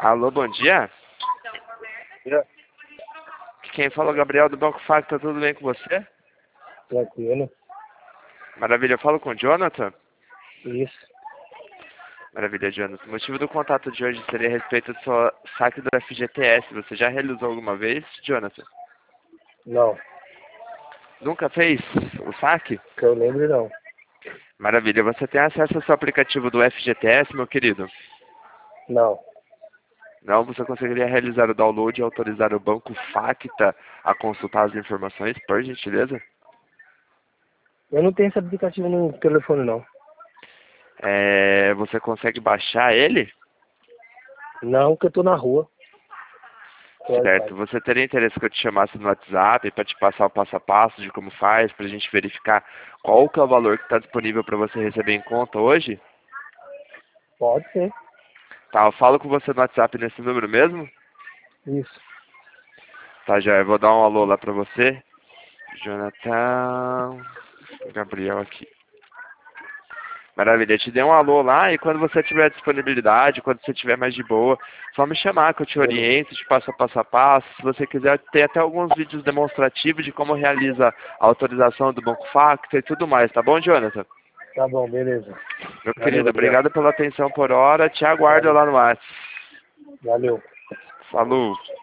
Alô, bom dia. Já, Quem fala é o Gabriel do Banco Facta, tudo bem com você? tranquilo. Maravilha, eu falo com o Jonathan. Isso. Maravilha, Jonathan. O motivo do contato de hoje seria a respeito do seu saque do FGTS. Você já realizou alguma vez, Jonathan? Não, Nunca fez o saque? que eu lembro não. Maravilha. Você tem acesso ao seu aplicativo do FGTS, meu querido? Não. Não, você conseguiria realizar o download e autorizar o Banco Facta a consultar as informações, por gentileza? Eu não tenho esse aplicativo no telefone não. Você consegue baixar ele? Não, que eu tô na rua. Tô Certo. Wi-Fi. Você teria interesse que eu te chamasse no WhatsApp para te passar o passo a passo de como faz, para a gente verificar qual que é o valor que está disponível para você receber em conta hoje? Pode ser. Tá, eu falo com você no WhatsApp nesse número mesmo? Isso. Tá, já, eu vou dar um alô lá para você. Jonathan... Gabriel aqui. Maravilha, eu te dei um alô lá e quando você tiver disponibilidade, quando você tiver mais de boa, só me chamar que eu te Beleza. oriento, te passo a passo a passo. Se você quiser, tem até alguns vídeos demonstrativos de como realiza a autorização do Banco Facta e tudo mais, tá bom, Jonathan? Tá bom, beleza. Meu Valeu, querido, Gabriel. obrigado pela atenção por hora, te aguardo Valeu. lá no WhatsApp. Valeu. Falou!